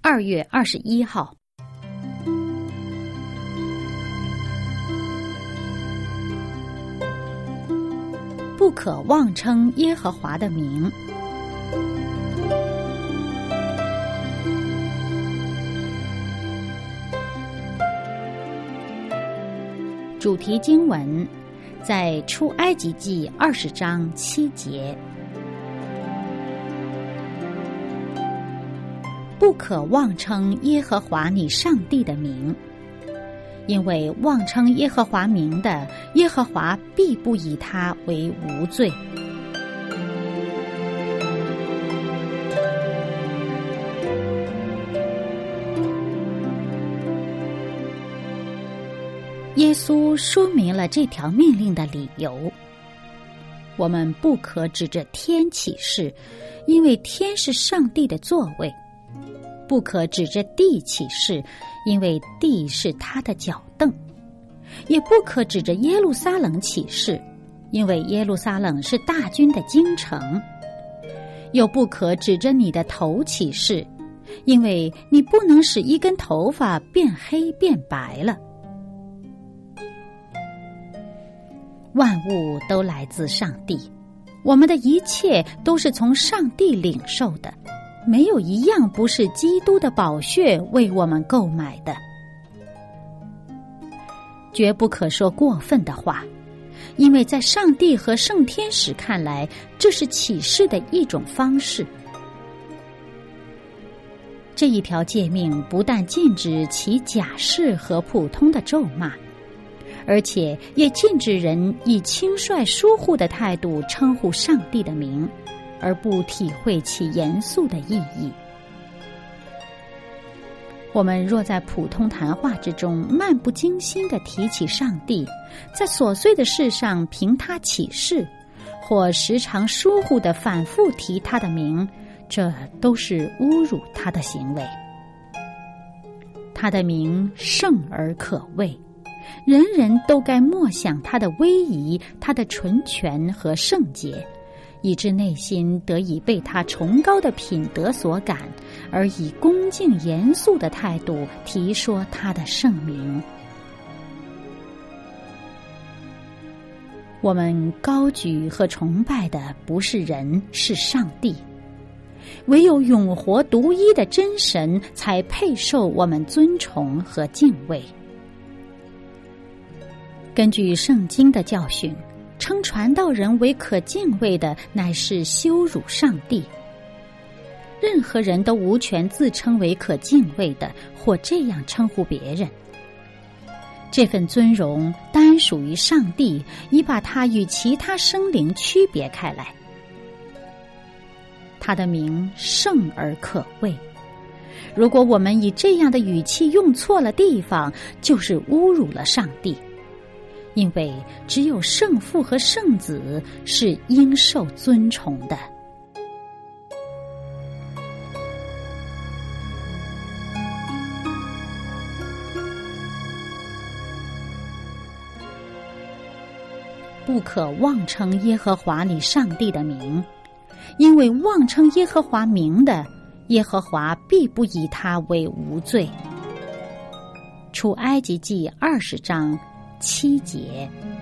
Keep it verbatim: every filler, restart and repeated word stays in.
二月二十一号。不可妄称耶和华的名。主题经文在出埃及记二十章七节。不可妄称耶和华你上帝的名，因为妄称耶和华名的，耶和华必不以他为无罪。耶稣说明了这条命令的理由。我们不可指着天起誓，因为天是上帝的座位；不可指着地起誓，因为地是他的脚凳；也不可指着耶路撒冷起誓，因为耶路撒冷是大军的京城；又不可指着你的头起誓，因为你不能使一根头发变黑变白了。万物都来自上帝，我们的一切都是从上帝领受的，没有一样不是基督的宝血为我们购买的。绝不可说过分的话，因为在上帝和圣天使看来，这是启示的一种方式。这一条诫命不但禁止其假释和普通的咒骂，而且也禁止人以轻率疏忽的态度称呼上帝的名，而不体会其严肃的意义。我们若在普通谈话之中漫不经心地提起上帝，在琐碎的事上凭他起誓，或时常疏忽地反复提他的名，这都是侮辱他的行为。他的名圣而可畏，人人都该默想他的威仪，他的纯全和圣洁，以致内心得以被他崇高的品德所感，而以恭敬严肃的态度提说他的圣名。我们高举和崇拜的不是人，是上帝。唯有永活独一的真神才配受我们尊崇和敬畏。根据圣经的教训，称传道人为可敬畏的，乃是羞辱上帝。任何人都无权自称为可敬畏的，或这样称呼别人。这份尊荣单属于上帝，以把他与其他生灵区别开来。他的名圣而可畏，如果我们以这样的语气用错了地方，就是侮辱了上帝。因为只有圣父和圣子是应受尊崇的。不可妄称耶和华你上帝的名，因为妄称耶和华名的，耶和华必不以他为无罪。出埃及记二十章七节。